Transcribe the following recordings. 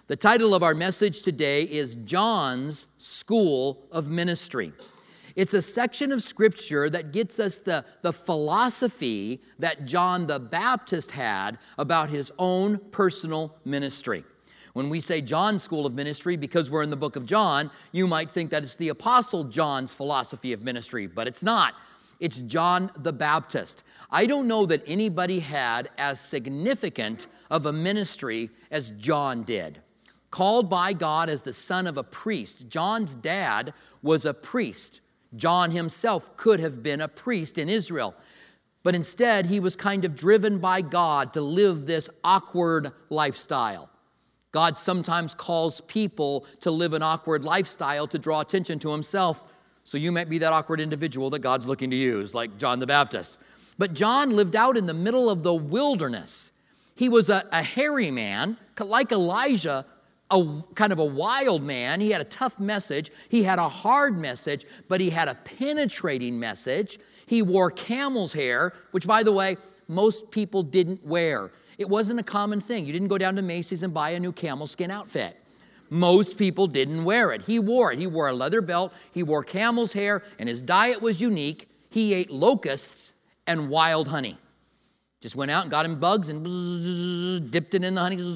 The title of our message today is John's School of Ministry. It's a section of Scripture that gets us the philosophy that John the Baptist had about his own personal ministry. When we say John's School of Ministry, because we're in the book of John, you might think that it's the Apostle John's philosophy of ministry, but it's not. It's John the Baptist. I don't know that anybody had as significant of a ministry as John did. Called by God as the son of a priest, John's dad was a priest. John himself could have been a priest in Israel, but instead he was kind of driven by God to live this awkward lifestyle. God sometimes calls people to live an awkward lifestyle to draw attention to himself, so you might be that awkward individual that God's looking to use, like John the Baptist. But John lived out in the middle of the wilderness. He was a hairy man, like Elijah, a kind of a wild man. He had a tough message. He had a hard message, but he had a penetrating message. He wore camel's hair, which, by the way, most people didn't wear. It wasn't a common thing. You didn't go down to Macy's and buy a new camel skin outfit. Most people didn't wear it. He wore it. He wore a leather belt. He wore camel's hair, and his diet was unique. He ate locusts and wild honey. Just went out and got him bugs and dipped it in the honey.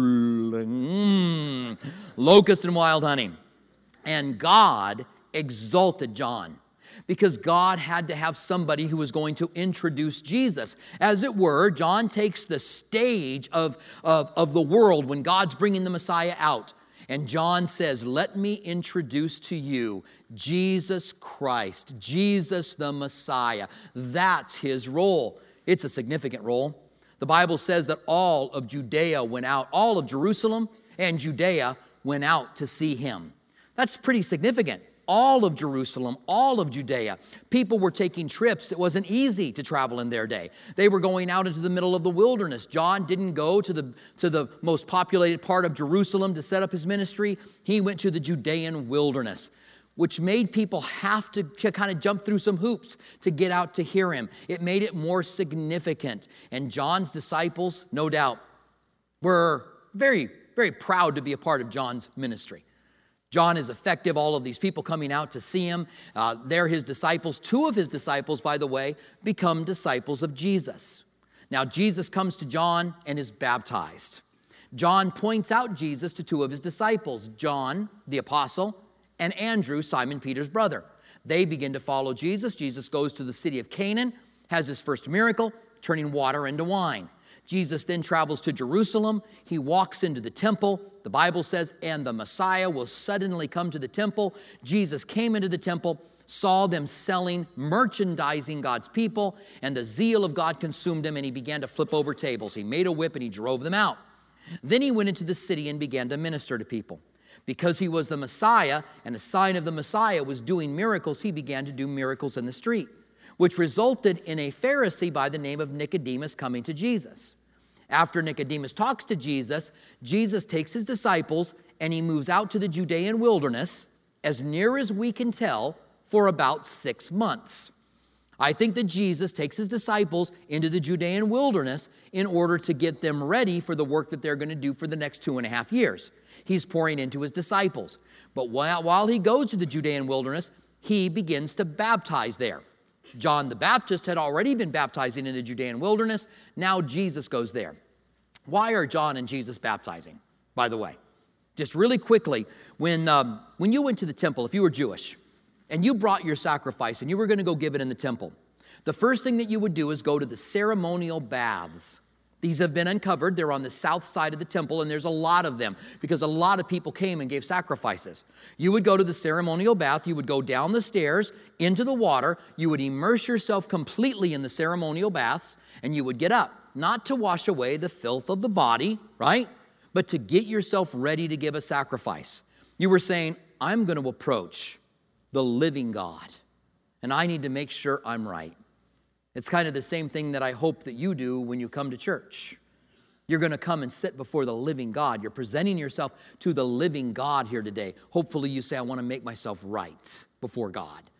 Locust and wild honey. And God exalted John because God had to have somebody who was going to introduce Jesus. As it were, John takes the stage of the world when God's bringing the Messiah out. And John says, let me introduce to you Jesus Christ, Jesus the Messiah. That's his role. It's a significant role. The Bible says that all of Judea went out, all of Jerusalem and Judea went out to see him. That's pretty significant. All of Jerusalem, all of Judea. People were taking trips. It wasn't easy to travel in their day. They were going out into the middle of the wilderness. John didn't go to the most populated part of Jerusalem to set up his ministry. He went to the Judean wilderness, which made people have to kind of jump through some hoops to get out to hear him. It made it more significant. And John's disciples, no doubt, were very, very proud to be a part of John's ministry. John is effective. All of these people coming out to see him, they're his disciples. Two of his disciples, by the way, become disciples of Jesus. Now, Jesus comes to John and is baptized. John points out Jesus to two of his disciples, John, the apostle, and Andrew, Simon Peter's brother. They begin to follow Jesus. Jesus goes to the city of Canaan, has his first miracle, turning water into wine. Jesus then travels to Jerusalem. He walks into the temple. The Bible says, and the Messiah will suddenly come to the temple. Jesus came into the temple, saw them selling, merchandising God's people, and the zeal of God consumed him, and he began to flip over tables. He made a whip and he drove them out. Then he went into the city and began to minister to people. Because he was the Messiah, and a sign of the Messiah was doing miracles, he began to do miracles in the street, which resulted in a Pharisee by the name of Nicodemus coming to Jesus. After Nicodemus talks to Jesus, Jesus takes his disciples and he moves out to the Judean wilderness, as near as we can tell, for about 6 months. I think that Jesus takes his disciples into the Judean wilderness in order to get them ready for the work that they're going to do for the next 2.5 years. He's pouring into his disciples. But while he goes to the Judean wilderness, he begins to baptize there. John the Baptist had already been baptizing in the Judean wilderness. Now Jesus goes there. Why are John and Jesus baptizing, by the way? Just really quickly, when you went to the temple, if you were Jewish, and you brought your sacrifice and you were going to go give it in the temple, the first thing that you would do is go to the ceremonial baths. These have been uncovered. They're on the south side of the temple, and there's a lot of them because a lot of people came and gave sacrifices. You would go to the ceremonial bath. You would go down the stairs into the water. You would immerse yourself completely in the ceremonial baths, and you would get up, not to wash away the filth of the body, right? But to get yourself ready to give a sacrifice. You were saying, I'm going to approach the living God, and I need to make sure I'm right. It's kind of the same thing that I hope that you do when you come to church. You're going to come and sit before the living God. You're presenting yourself to the living God here today. Hopefully you say, I want to make myself right before God.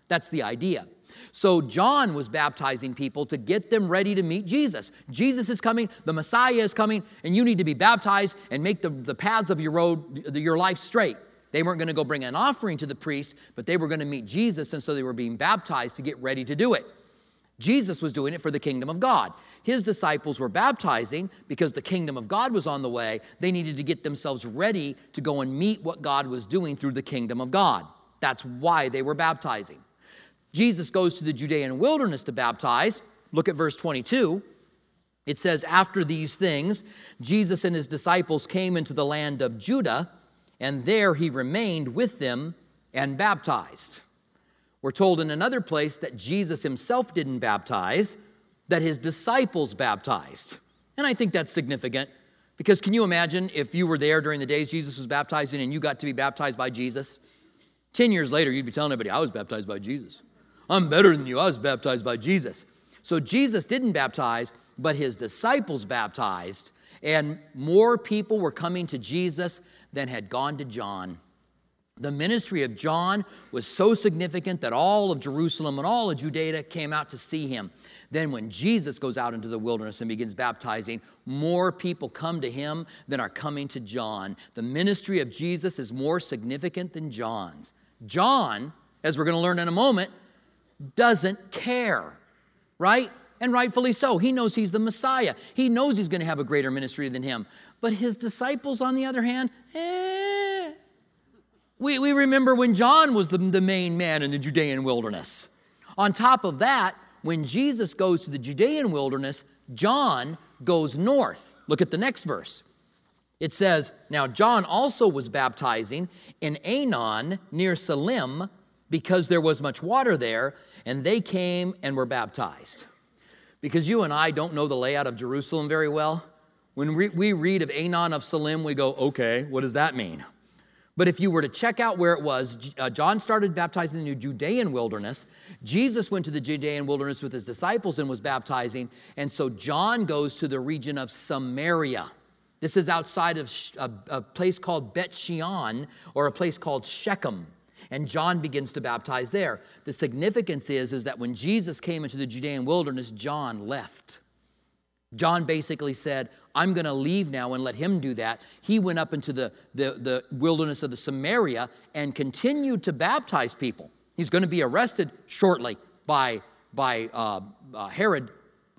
That's the idea. So John was baptizing people to get them ready to meet Jesus. Jesus is coming, the Messiah is coming, and you need to be baptized and make the paths of your life straight. They weren't going to go bring an offering to the priest, but they were going to meet Jesus, and so they were being baptized to get ready to do it. Jesus was doing it for the kingdom of God. His disciples were baptizing because the kingdom of God was on the way. They needed to get themselves ready to go and meet what God was doing through the kingdom of God. That's why they were baptizing. Jesus goes to the Judean wilderness to baptize. Look at verse 22. It says, after these things, Jesus and his disciples came into the land of Judah, and there he remained with them and baptized. We're told in another place that Jesus himself didn't baptize, that his disciples baptized. And I think that's significant, because can you imagine if you were there during the days Jesus was baptizing and you got to be baptized by Jesus? 10 years later, you'd be telling everybody, I was baptized by Jesus. I'm better than you. I was baptized by Jesus. So Jesus didn't baptize, but his disciples baptized, and more people were coming to Jesus than had gone to John. The ministry of John was so significant that all of Jerusalem and all of Judea came out to see him. Then when Jesus goes out into the wilderness and begins baptizing, more people come to him than are coming to John. The ministry of Jesus is more significant than John's. John, as we're going to learn in a moment, doesn't care, right? And rightfully so. He knows he's the Messiah. He knows he's going to have a greater ministry than him. But his disciples, on the other hand, We remember when John was the main man in the Judean wilderness. On top of that, when Jesus goes to the Judean wilderness, John goes north. Look at the next verse. It says, now John also was baptizing in Aenon near Salim because there was much water there, and they came and were baptized. Because you and I don't know the layout of Jerusalem very well, when we read of Aenon of Salim, we go, okay, what does that mean? But if you were to check out where it was, John started baptizing in the Judean wilderness. Jesus went to the Judean wilderness with his disciples and was baptizing. And so John goes to the region of Samaria. This is outside of a place called Bet Shean, or a place called Shechem. And John begins to baptize there. The significance is that when Jesus came into the Judean wilderness, John left. John basically said, I'm going to leave now and let him do that. He went up into the wilderness of the Samaria and continued to baptize people. He's going to be arrested shortly by Herod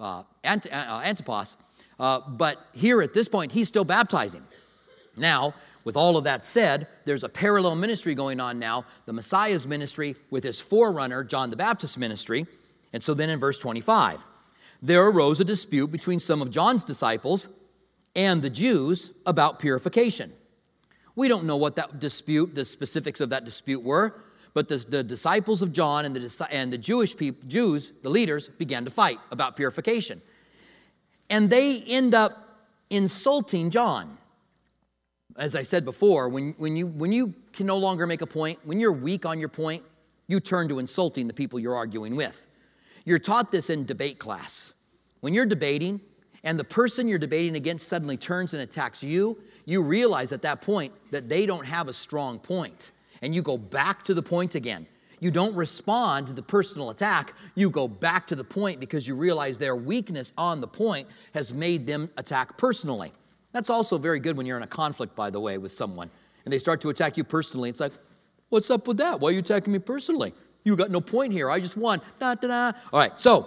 Antipas. But here at this point, he's still baptizing. Now, with all of that said, there's a parallel ministry going on now, the Messiah's ministry with his forerunner, John the Baptist's ministry. And so then in verse 25, there arose a dispute between some of John's disciples and the Jews about purification. We don't know what that dispute, the specifics of that dispute were, but the disciples of John and the Jews, the leaders, began to fight about purification. And they end up insulting John. As I said before, when you can no longer make a point, when you're weak on your point, you turn to insulting the people you're arguing with. You're taught this in debate class. When you're debating and the person you're debating against suddenly turns and attacks you, you realize at that point that they don't have a strong point. And you go back to the point again. You don't respond to the personal attack. You go back to the point because you realize their weakness on the point has made them attack personally. That's also very good when you're in a conflict, by the way, with someone. And they start to attack you personally. It's like, what's up with that? Why are you attacking me personally? You got no point here. I just won. Da, da, da. All right, so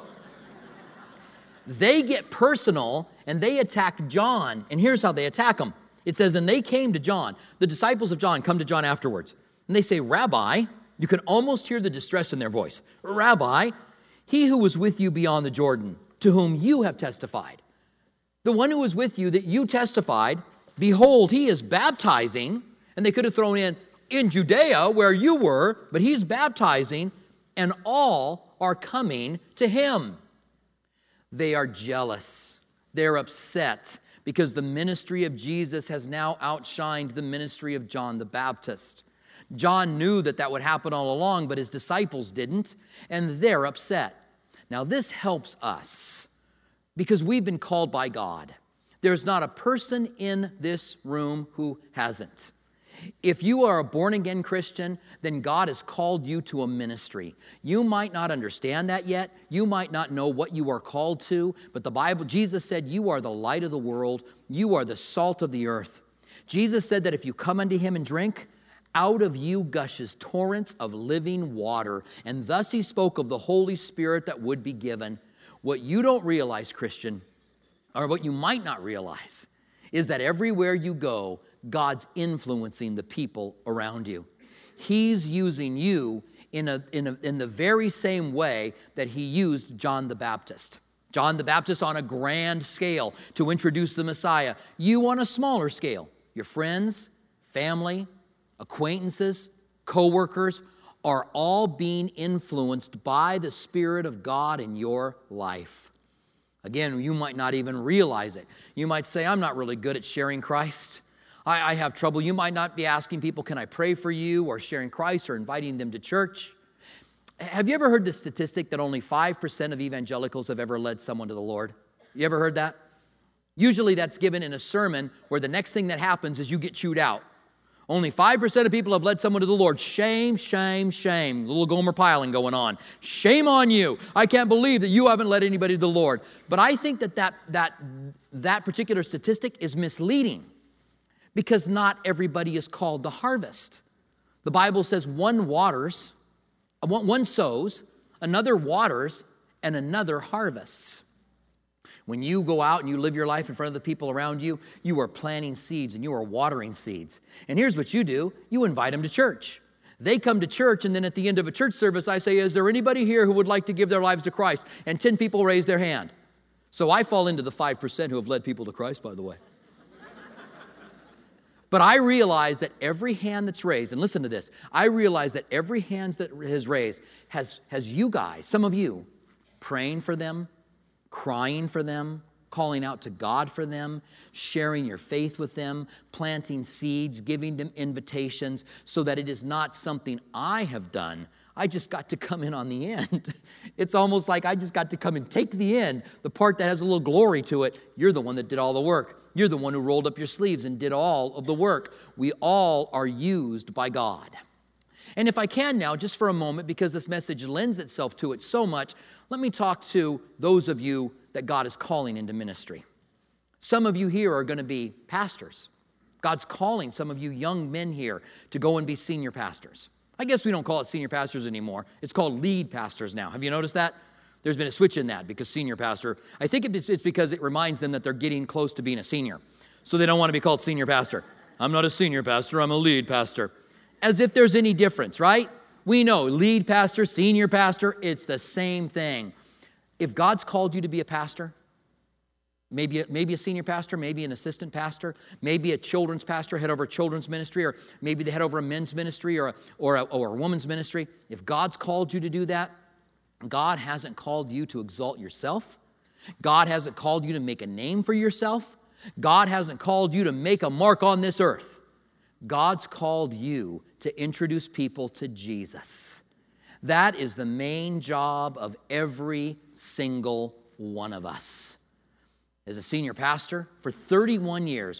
they get personal and they attack John. And here's how they attack him. It says, and they came to John. The disciples of John come to John afterwards. And they say, Rabbi, you can almost hear the distress in their voice. Rabbi, he who was with you beyond the Jordan, to whom you have testified. The one who was with you that you testified, behold, he is baptizing. And they could have thrown in Judea where you were, but he's baptizing, and all are coming to him. They are jealous. They're upset because the ministry of Jesus has now outshined the ministry of John the Baptist. John knew that would happen all along, but his disciples didn't, and they're upset. Now, this helps us because we've been called by God. There's not a person in this room who hasn't. If you are a born-again Christian, then God has called you to a ministry. You might not understand that yet. You might not know what you are called to, but the Bible, Jesus said, you are the light of the world. You are the salt of the earth. Jesus said that if you come unto him and drink, out of you gushes torrents of living water. And thus he spoke of the Holy Spirit that would be given. What you don't realize, Christian, or what you might not realize, is that everywhere you go, God's influencing the people around you. He's using you in the very same way that he used John the Baptist. John the Baptist on a grand scale to introduce the Messiah. You on a smaller scale. Your friends, family, acquaintances, co-workers are all being influenced by the Spirit of God in your life. Again, you might not even realize it. You might say, I'm not really good at sharing Christ. I have trouble. You might not be asking people, can I pray for you, or sharing Christ, or inviting them to church. Have you ever heard the statistic that only 5% of evangelicals have ever led someone to the Lord? You ever heard that? Usually that's given in a sermon where the next thing that happens is you get chewed out. Only 5% of people have led someone to the Lord. Shame, shame, shame. A little Gomer piling going on. Shame on you. I can't believe that you haven't led anybody to the Lord. But I think that particular statistic is misleading, because not everybody is called to harvest. The Bible says one sows, another waters, and another harvests. When you go out and you live your life in front of the people around you, you are planting seeds and you are watering seeds. And here's what you do. You invite them to church. They come to church, and then at the end of a church service, I say, is there anybody here who would like to give their lives to Christ? And 10 people raise their hand. So I fall into the 5% who have led people to Christ, by the way. But I realize that every hand that's raised, and listen to this, I realize that every hand that is raised has you guys, some of you, praying for them, crying for them, calling out to God for them, sharing your faith with them, planting seeds, giving them invitations, so that it is not something I have done. I just got to come in on the end. It's almost like I just got to come and take the end, the part that has a little glory to it. You're the one that did all the work. You're the one who rolled up your sleeves and did all of the work. We all are used by God. And if I can now, just for a moment, because this message lends itself to it so much, let me talk to those of you that God is calling into ministry. Some of you here are going to be pastors. God's calling some of you young men here to go and be senior pastors. I guess we don't call it senior pastors anymore. It's called lead pastors now. Have you noticed that? There's been a switch in that, because senior pastor, I think it's because it reminds them that they're getting close to being a senior. So they don't want to be called senior pastor. I'm not a senior pastor, I'm a lead pastor. As if there's any difference, right? We know lead pastor, senior pastor, it's the same thing. If God's called you to be a pastor, maybe a senior pastor, maybe an assistant pastor, maybe a children's pastor, head over a children's ministry, or maybe they head over a men's ministry or a woman's ministry. If God's called you to do that, God hasn't called you to exalt yourself. God hasn't called you to make a name for yourself. God hasn't called you to make a mark on this earth. God's called you to introduce people to Jesus. That is the main job of every single one of us. As a senior pastor for 31 years,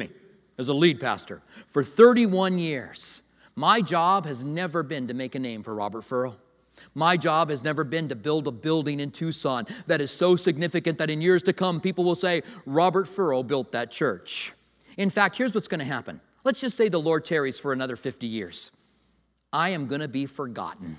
as a lead pastor for 31 years, my job has never been to make a name for Robert Furrow. My job has never been to build a building in Tucson that is so significant that in years to come, people will say, Robert Furrow built that church. In fact, here's what's going to happen. Let's just say the Lord tarries for another 50 years. I am going to be forgotten.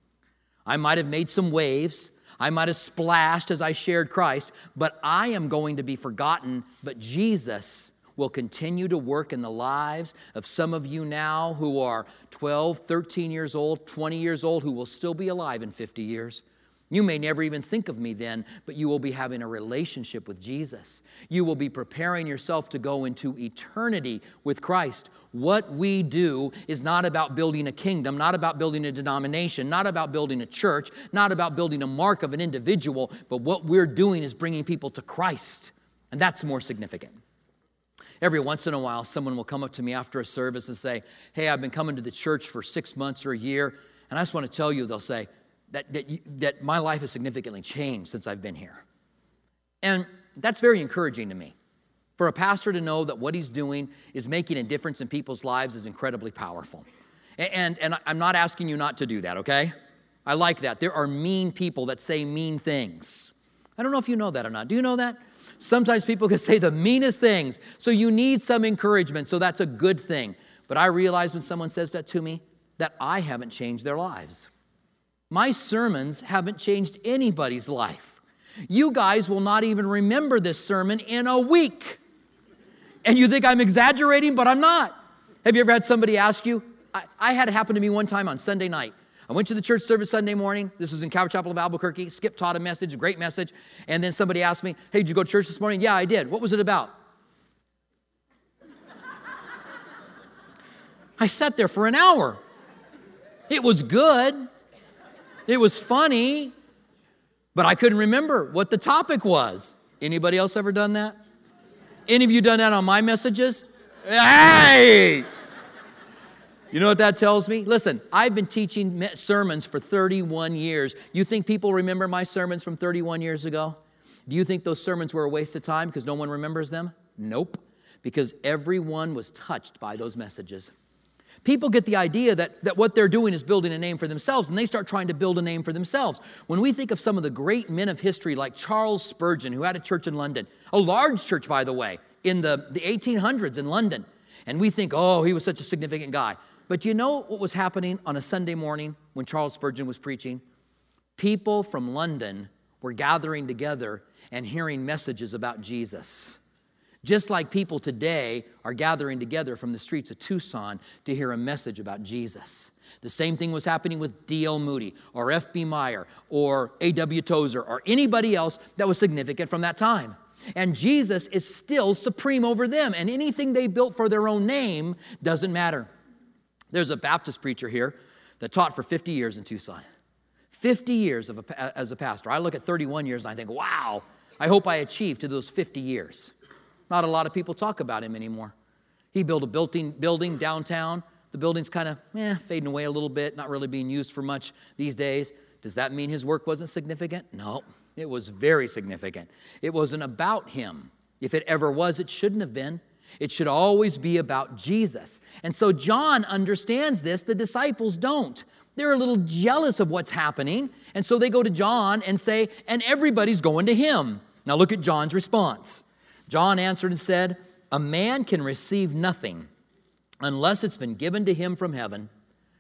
I might have made some waves. I might have splashed as I shared Christ, but I am going to be forgotten. But Jesus will continue to work in the lives of some of you now who are 12, 13 years old, 20 years old, who will still be alive in 50 years. You may never even think of me then, but you will be having a relationship with Jesus. You will be preparing yourself to go into eternity with Christ. What we do is not about building a kingdom, not about building a denomination, not about building a church, not about building a mark of an individual, but what we're doing is bringing people to Christ, and that's more significant. Every once in a while, someone will come up to me after a service and say, hey, I've been coming to the church for 6 months or a year, and I just want to tell you, they'll say, that my life has significantly changed since I've been here. And that's very encouraging to me. For a pastor to know that what he's doing is making a difference in people's lives is incredibly powerful. And I'm not asking you not to do that, okay? I like that. There are mean people that say mean things. I don't know if you know that or not. Do you know that? Sometimes people can say the meanest things. So you need some encouragement. So that's a good thing. But I realize when someone says that to me, that I haven't changed their lives. My sermons haven't changed anybody's life. You guys will not even remember this sermon in a week. And you think I'm exaggerating, but I'm not. Have you ever had somebody ask you? I had it happen to me one time on Sunday night. I went to the church service Sunday morning. This was in Calvary Chapel of Albuquerque. Skip taught a message, a great message. And then somebody asked me, hey, did you go to church this morning? Yeah, I did. What was it about? I sat there for an hour. It was good. It was funny. But I couldn't remember what the topic was. Anybody else ever done that? Any of you done that on my messages? Hey! You know what that tells me? Listen, I've been teaching sermons for 31 years. You think people remember my sermons from 31 years ago? Do you think those sermons were a waste of time because no one remembers them? Nope. Because everyone was touched by those messages. People get the idea that what they're doing is building a name for themselves, and they start trying to build a name for themselves. When we think of some of the great men of history like Charles Spurgeon, who had a church in London, a large church, by the way, in the 1800s in London, and we think, oh, he was such a significant guy. But you know what was happening on a Sunday morning when Charles Spurgeon was preaching? People from London were gathering together and hearing messages about Jesus. Just like people today are gathering together from the streets of Tucson to hear a message about Jesus. The same thing was happening with D.L. Moody or F.B. Meyer or A.W. Tozer or anybody else that was significant from that time. And Jesus is still supreme over them, and anything they built for their own name doesn't matter. There's a Baptist preacher here that taught for 50 years in Tucson. 50 years as a pastor. I look at 31 years and I think, wow, I hope I achieved to those 50 years. Not a lot of people talk about him anymore. He built a building downtown. The building's kind of fading away a little bit, not really being used for much these days. Does that mean his work wasn't significant? No, it was very significant. It wasn't about him. If it ever was, it shouldn't have been. It should always be about Jesus. And so John understands this. The disciples don't. They're a little jealous of what's happening. And so they go to John and say, and everybody's going to him. Now look at John's response. John answered and said, a man can receive nothing unless it's been given to him from heaven.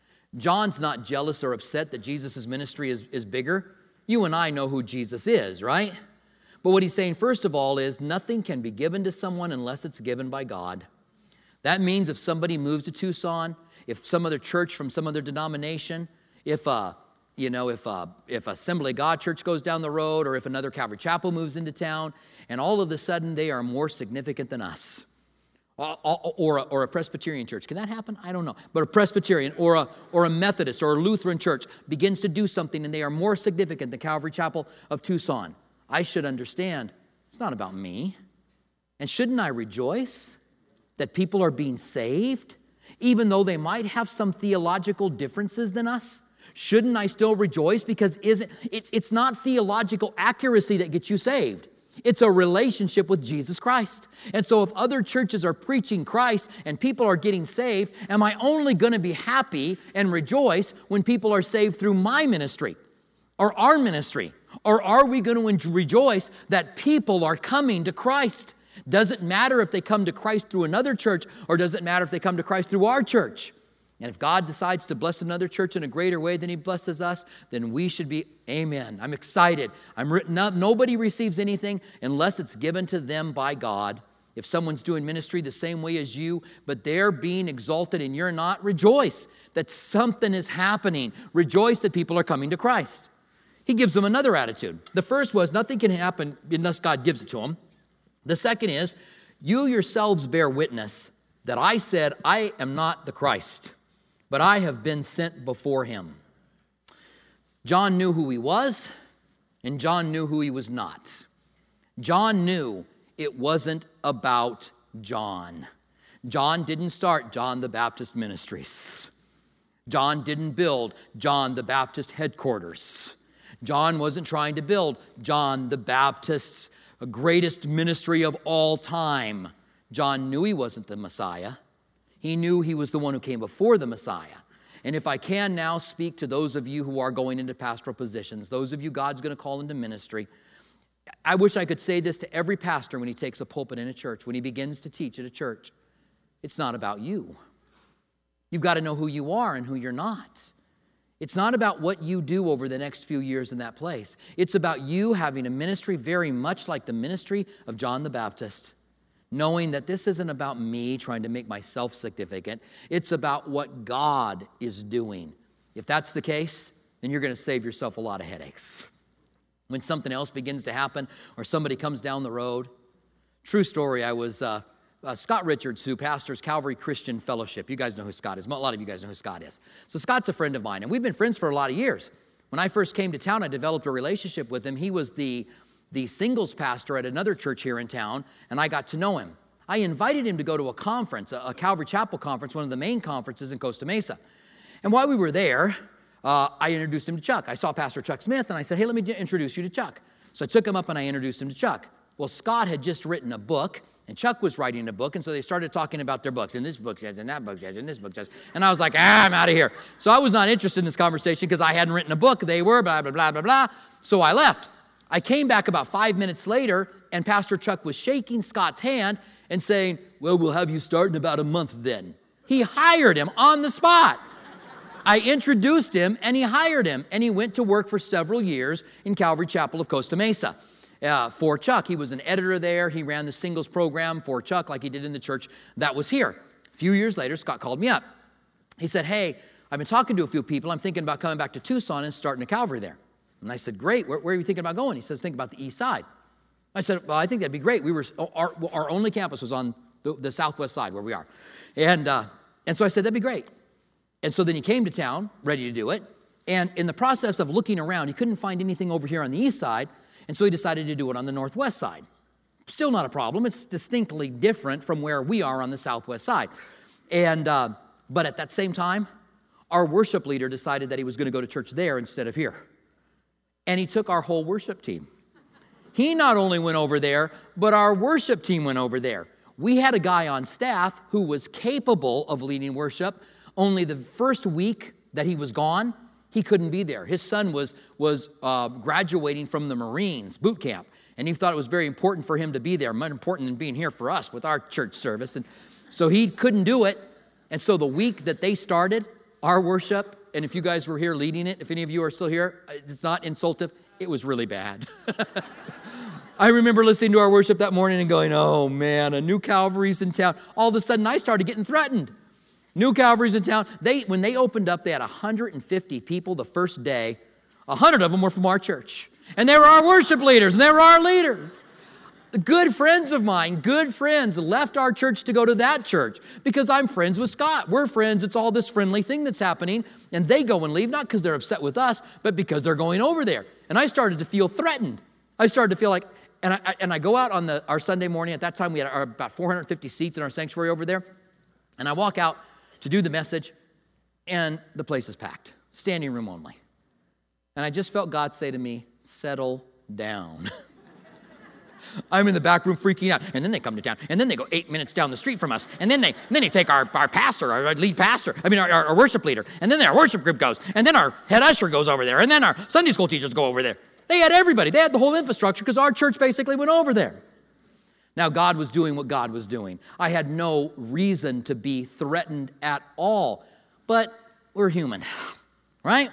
John's not jealous or upset that Jesus' ministry is bigger. You and I know who Jesus is, right? But what he's saying, first of all, is nothing can be given to someone unless it's given by God. That means if somebody moves to Tucson, if some other church from some other denomination, if Assembly of God Church goes down the road, or if another Calvary Chapel moves into town, and all of a sudden they are more significant than us, or a Presbyterian church. Can that happen? I don't know. But a Presbyterian or a Methodist or a Lutheran church begins to do something, and they are more significant than Calvary Chapel of Tucson. I should understand, it's not about me. And shouldn't I rejoice that people are being saved, even though they might have some theological differences than us? Shouldn't I still rejoice? Because it's not theological accuracy that gets you saved. It's a relationship with Jesus Christ. And so if other churches are preaching Christ and people are getting saved, am I only going to be happy and rejoice when people are saved through my ministry or our ministry? Or are we going to rejoice that people are coming to Christ? Does it matter if they come to Christ through another church, or does it matter if they come to Christ through our church? And if God decides to bless another church in a greater way than He blesses us, then we should be, amen. I'm excited. I'm written up. Nobody receives anything unless it's given to them by God. If someone's doing ministry the same way as you, but they're being exalted and you're not, rejoice that something is happening. Rejoice that people are coming to Christ. He gives them another attitude. The first was, nothing can happen unless God gives it to them. The second is, you yourselves bear witness that I said, I am not the Christ, but I have been sent before Him. John knew who he was, and John knew who he was not. John knew it wasn't about John. John didn't start John the Baptist Ministries. John didn't build John the Baptist headquarters. John wasn't trying to build John the Baptist's the greatest ministry of all time. John knew he wasn't the Messiah. He knew he was the one who came before the Messiah. And if I can now speak to those of you who are going into pastoral positions, those of you God's going to call into ministry, I wish I could say this to every pastor when he takes a pulpit in a church, when he begins to teach at a church. It's not about you. You've got to know who you are and who you're not. It's not about what you do over the next few years in that place. It's about you having a ministry very much like the ministry of John the Baptist, knowing that this isn't about me trying to make myself significant. It's about what God is doing. If that's the case, then you're going to save yourself a lot of headaches. When something else begins to happen or somebody comes down the road. True story, I was Scott Richards, who pastors Calvary Christian Fellowship. You guys know who Scott is. A lot of you guys know who Scott is. So Scott's a friend of mine, and we've been friends for a lot of years. When I first came to town, I developed a relationship with him. He was the singles pastor at another church here in town, and I got to know him. I invited him to go to a conference, a Calvary Chapel conference, one of the main conferences in Costa Mesa. And while we were there, I introduced him to Chuck. I saw Pastor Chuck Smith, and I said, hey, let me introduce you to Chuck. So I took him up, and I introduced him to Chuck. Well, Scott had just written a book, and Chuck was writing a book, and so they started talking about their books. And this book says, and that book says, and this book says. And I was like, I'm out of here. So I was not interested in this conversation because I hadn't written a book. They were, blah, blah, blah, blah, blah. So I left. I came back about 5 minutes later, and Pastor Chuck was shaking Scott's hand and saying, well, we'll have you start in about a month then. He hired him on the spot. I introduced him, and he hired him, and he went to work for several years in Calvary Chapel of Costa Mesa. For Chuck, he was an editor there. He ran the singles program for Chuck like he did in the church that was here. A few years later, Scott called me up. He said, hey, I've been talking to a few people. I'm thinking about coming back to Tucson and starting a Calvary there. And I said, great. Where are you thinking about going? He says, think about the east side. I said, well, I think that'd be great. Our only campus was on the southwest side where we are. And so I said, that'd be great. And so then he came to town, ready to do it. And in the process of looking around, he couldn't find anything over here on the east side. And so he decided to do it on the northwest side. Still not a problem. It's distinctly different from where we are on the southwest side. But at that same time, our worship leader decided that he was going to go to church there instead of here. And he took our whole worship team. He not only went over there, but our worship team went over there. We had a guy on staff who was capable of leading worship. Only the first week that he was gone, he couldn't be there. His son was graduating from the Marines boot camp, and he thought it was very important for him to be there, much important than being here for us with our church service. And so he couldn't do it. And so the week that they started our worship, and if you guys were here leading it, if any of you are still here, it's not insultive, it was really bad. I remember listening to our worship that morning and going, oh man, a new Calvary's in town. All of a sudden I started getting threatened. New Calvary's in town. When they opened up, they had 150 people the first day. 100 of them were from our church. And they were our worship leaders, and they were our leaders. Good friends of mine, good friends, left our church to go to that church because I'm friends with Scott. We're friends. It's all this friendly thing that's happening. And they go and leave, not because they're upset with us, but because they're going over there. And I started to feel threatened. I started to feel like, and I go out on our Sunday morning. At that time, we had about 450 seats in our sanctuary over there. And I walk out to do the message, and the place is packed, standing room only. And I just felt God say to me, settle down. I'm in the back room freaking out. And then they come to town, and then they go 8 minutes down the street from us, and then they take our pastor, our lead pastor, our worship leader, and then our worship group goes, and then our head usher goes over there, and then our Sunday school teachers go over there. They had everybody. They had the whole infrastructure because our church basically went over there. Now, God was doing what God was doing. I had no reason to be threatened at all. But we're human, right?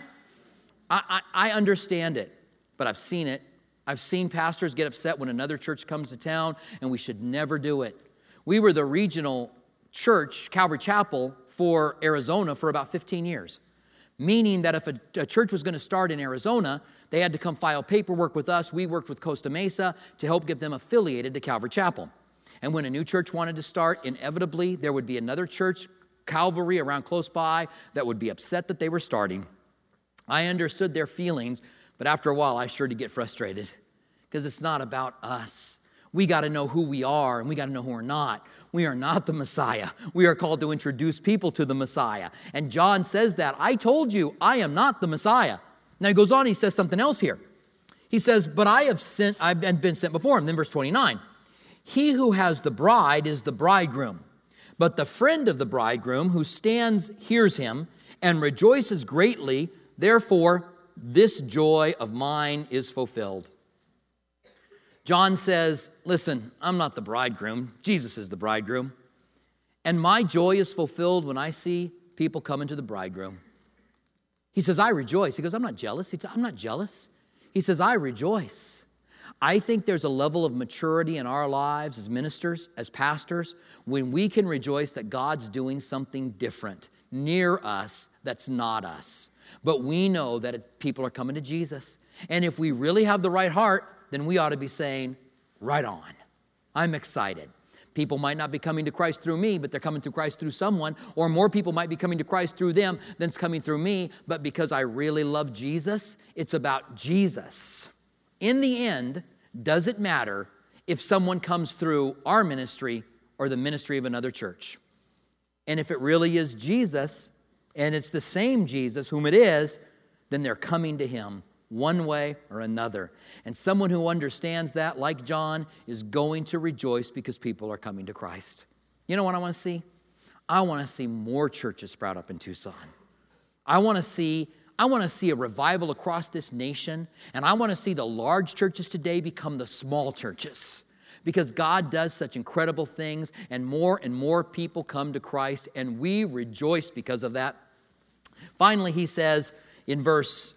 I understand it, but I've seen it. I've seen pastors get upset when another church comes to town, and we should never do it. We were the regional church, Calvary Chapel, for Arizona for about 15 years, meaning that if a church was going to start in Arizona, they had to come file paperwork with us. We worked with Costa Mesa to help get them affiliated to Calvary Chapel. And when a new church wanted to start, inevitably there would be another church, Calvary, around close by that would be upset that they were starting. I understood their feelings, but after a while I started to get frustrated because it's not about us. We got to know who we are, and we got to know who we're not. We are not the Messiah. We are called to introduce people to the Messiah. And John says that. I told you, I am not the Messiah. Now he goes on, he says something else here. He says, but I've been sent before him. Then verse 29, he who has the bride is the bridegroom, but the friend of the bridegroom who stands hears him and rejoices greatly. Therefore, this joy of mine is fulfilled. John says, listen, I'm not the bridegroom. Jesus is the bridegroom. And my joy is fulfilled when I see people coming to the bridegroom. He says, I rejoice. He goes, I'm not jealous. He says, I'm not jealous. He says, I rejoice. I think there's a level of maturity in our lives as ministers, as pastors, when we can rejoice that God's doing something different near us that's not us. But we know that people are coming to Jesus. And if we really have the right heart, then we ought to be saying, right on. I'm excited. People might not be coming to Christ through me, but they're coming to Christ through someone. Or more people might be coming to Christ through them than it's coming through me. But because I really love Jesus, it's about Jesus. In the end, does it matter if someone comes through our ministry or the ministry of another church? And if it really is Jesus, and it's the same Jesus whom it is, then they're coming to him one way or another. And someone who understands that, like John, is going to rejoice because people are coming to Christ. You know what I want to see? I want to see more churches sprout up in Tucson. I want to see a revival across this nation, and I want to see the large churches today become the small churches, because God does such incredible things, and more people come to Christ, and we rejoice because of that. Finally, he says in verse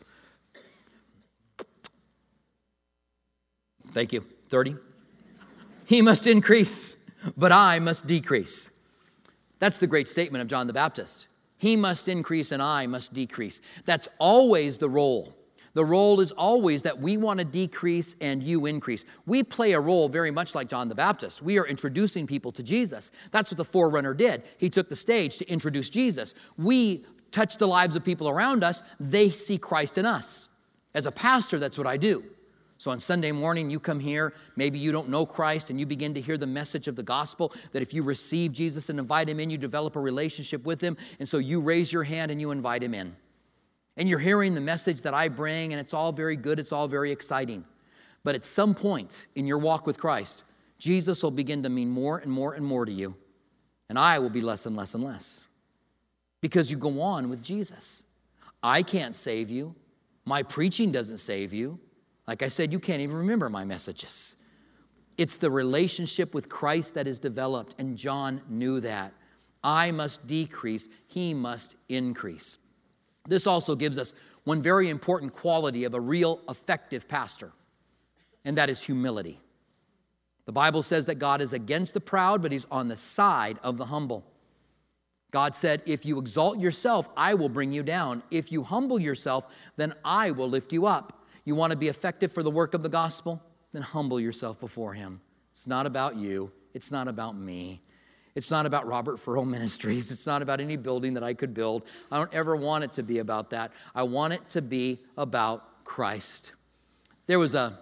30, he must increase, but I must decrease. That's the great statement of John the Baptist. He must increase and I must decrease. That's always the role. The role is always that we want to decrease and you increase. We play a role very much like John the Baptist. We are introducing people to Jesus. That's what the forerunner did. He took the stage to introduce Jesus. We touch the lives of people around us. They see Christ in us. As a pastor, that's what I do. So on Sunday morning, you come here, maybe you don't know Christ, and you begin to hear the message of the gospel, that if you receive Jesus and invite him in, you develop a relationship with him, and so you raise your hand and you invite him in. And you're hearing the message that I bring, and it's all very good, it's all very exciting. But at some point in your walk with Christ, Jesus will begin to mean more and more and more to you, and I will be less and less and less. Because you go on with Jesus. I can't save you. My preaching doesn't save you. Like I said, you can't even remember my messages. It's the relationship with Christ that is developed, and John knew that. I must decrease, he must increase. This also gives us one very important quality of a real effective pastor, and that is humility. The Bible says that God is against the proud, but he's on the side of the humble. God said, if you exalt yourself, I will bring you down. If you humble yourself, then I will lift you up. You want to be effective for the work of the gospel? Then humble yourself before him. It's not about you. It's not about me. It's not about Robert Furrow Ministries. It's not about any building that I could build. I don't ever want it to be about that. I want it to be about Christ. There was a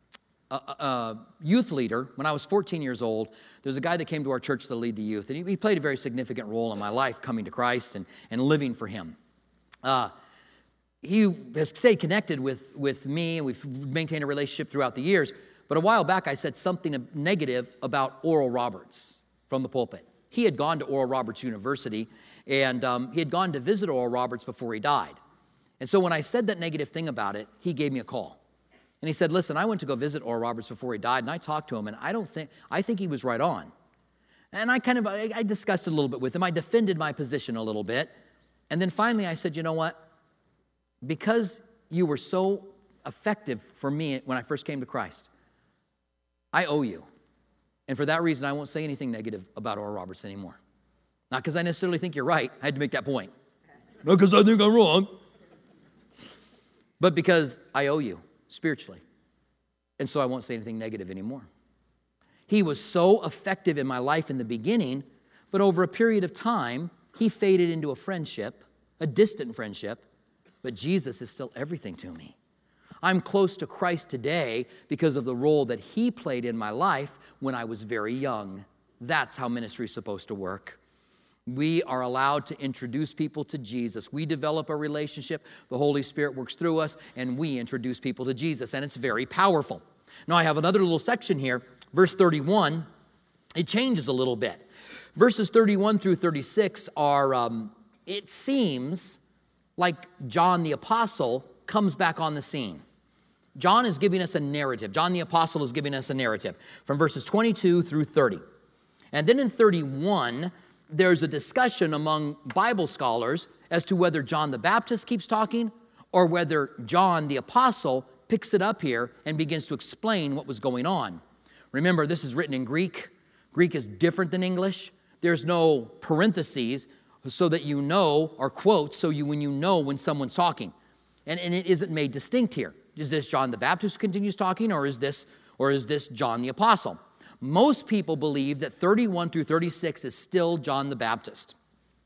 youth leader when I was 14 years old. There was a guy that came to our church to lead the youth, and he played a very significant role in my life coming to Christ and living for him. He has stayed connected with me, and we've maintained a relationship throughout the years. But a while back, I said something negative about Oral Roberts from the pulpit. He had gone to Oral Roberts University, and he had gone to visit Oral Roberts before he died. And so when I said that negative thing about it, he gave me a call. And he said, listen, I went to go visit Oral Roberts before he died, and I talked to him, and I think he was right on. And I discussed it a little bit with him. I defended my position a little bit. And then finally I said, you know what? Because you were so effective for me when I first came to Christ, I owe you. And for that reason, I won't say anything negative about Oral Roberts anymore. Not because I necessarily think you're right. I had to make that point. Not because I think I'm wrong. But because I owe you spiritually. And so I won't say anything negative anymore. He was so effective in my life in the beginning, but over a period of time, he faded into a friendship, a distant friendship, but Jesus is still everything to me. I'm close to Christ today because of the role that he played in my life when I was very young. That's how ministry is supposed to work. We are allowed to introduce people to Jesus. We develop a relationship, the Holy Spirit works through us, and we introduce people to Jesus, and it's very powerful. Now, I have another little section here, verse 31. It changes a little bit. Verses 31 through 36 are, it seems like John the Apostle comes back on the scene. John is giving us a narrative. John the Apostle is giving us a narrative from verses 22 through 30. And then in 31, there's a discussion among Bible scholars as to whether John the Baptist keeps talking or whether John the Apostle picks it up here and begins to explain what was going on. Remember, this is written in Greek. Greek is different than English. There's no parentheses so that you know, or quotes, so when you know when someone's talking. And it isn't made distinct here. Is this John the Baptist who continues talking, or is this John the Apostle? Most people believe that 31 through 36 is still John the Baptist.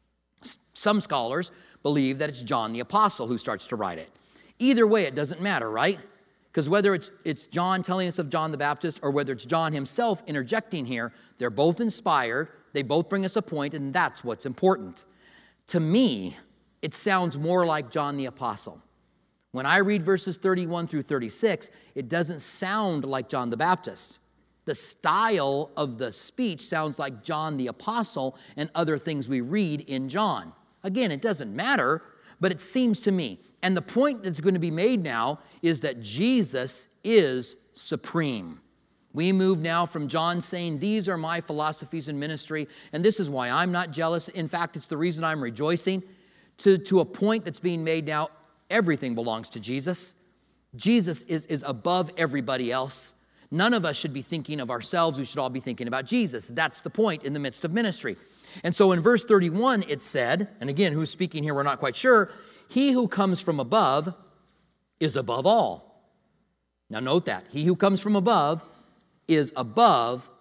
Some scholars believe that it's John the Apostle who starts to write it. Either way, it doesn't matter, right? Because whether it's John telling us of John the Baptist or whether it's John himself interjecting here, they're both inspired, they both bring us a point, and that's what's important. To me, it sounds more like John the Apostle. When I read verses 31 through 36, it doesn't sound like John the Baptist. The style of the speech sounds like John the Apostle and other things we read in John. Again, it doesn't matter, but it seems to me. And the point that's going to be made now is that Jesus is supreme. We move now from John saying, these are my philosophies in ministry, and this is why I'm not jealous. In fact, it's the reason I'm rejoicing, to a point that's being made now. Everything belongs to Jesus. Jesus is above everybody else. None of us should be thinking of ourselves. We should all be thinking about Jesus. That's the point in the midst of ministry. And so in verse 31, it said, and again, who's speaking here, we're not quite sure, he who comes from above is above all. Now note that. He who comes from above is above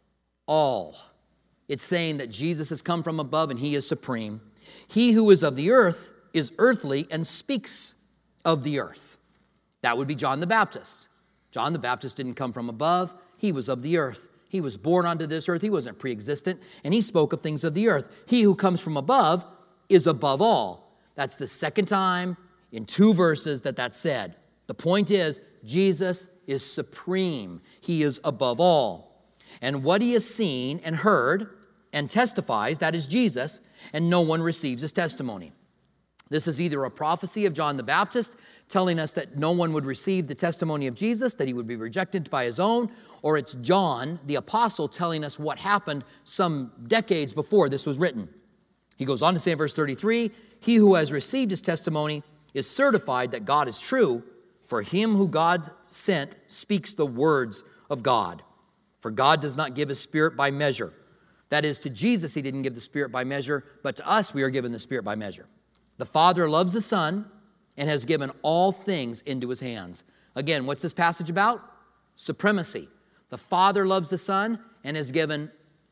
all. It's saying that Jesus has come from above and he is supreme. He who is of the earth is earthly and speaks of the earth. That would be John the Baptist. John the Baptist didn't come from above. He was of the earth. He was born onto this earth. He wasn't pre-existent, and he spoke of things of the earth. He who comes from above is above all. That's the second time in 2 verses that's said. The point is, Jesus is supreme. He is above all. And what he has seen and heard and testifies, that is Jesus, and no one receives his testimony. This is either a prophecy of John the Baptist telling us that no one would receive the testimony of Jesus, that he would be rejected by his own, or it's John, the apostle, telling us what happened some decades before this was written. He goes on to say in verse 33, he who has received his testimony is certified that God is true, for him who God sent speaks the words of God. For God does not give his Spirit by measure. That is, to Jesus he didn't give the Spirit by measure, but to us we are given the Spirit by measure. The Father loves the Son and has given all things into his hands. Again, what's this passage about? Supremacy. The Father loves the Son and has given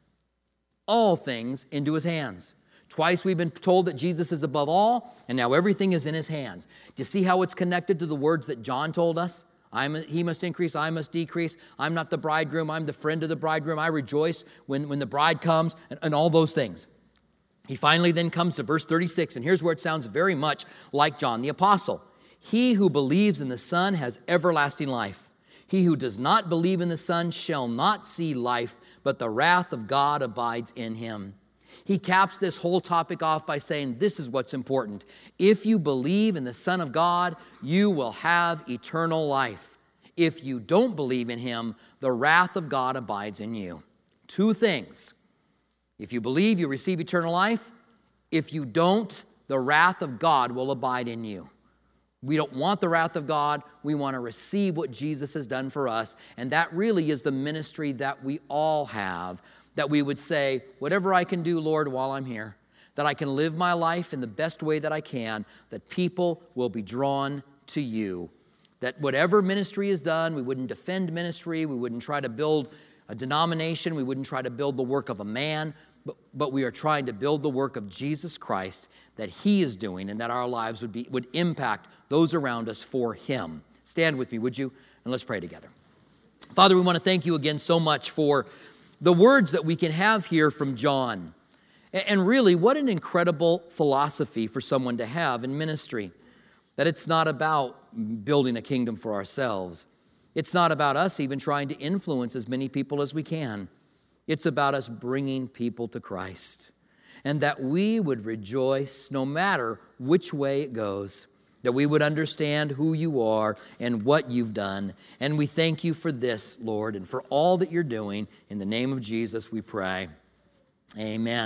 all things into his hands. Twice we've been told that Jesus is above all, and now everything is in his hands. Do you see how it's connected to the words that John told us? He must increase, I must decrease. I'm not the bridegroom, I'm the friend of the bridegroom. I rejoice when the bride comes, and all those things. He finally then comes to verse 36, and here's where it sounds very much like John the Apostle. He who believes in the Son has everlasting life. He who does not believe in the Son shall not see life, but the wrath of God abides in him. He caps this whole topic off by saying this is what's important. If you believe in the Son of God, you will have eternal life. If you don't believe in him, the wrath of God abides in you. 2 things. If you believe, you receive eternal life. If you don't, the wrath of God will abide in you. We don't want the wrath of God. We want to receive what Jesus has done for us. And that really is the ministry that we all have, that we would say, whatever I can do, Lord, while I'm here, that I can live my life in the best way that I can, that people will be drawn to you. That whatever ministry is done, we wouldn't defend ministry, we wouldn't try to build a denomination, we wouldn't try to build the work of a man, but we are trying to build the work of Jesus Christ that he is doing, and that our lives would impact those around us for him. Stand with me, would you? And let's pray together. Father, we want to thank you again so much for the words that we can have here from John. And really, what an incredible philosophy for someone to have in ministry. That it's not about building a kingdom for ourselves. It's not about us even trying to influence as many people as we can. It's about us bringing people to Christ. And that we would rejoice no matter which way it goes. That we would understand who you are and what you've done. And we thank you for this, Lord, and for all that you're doing. In the name of Jesus we pray. Amen.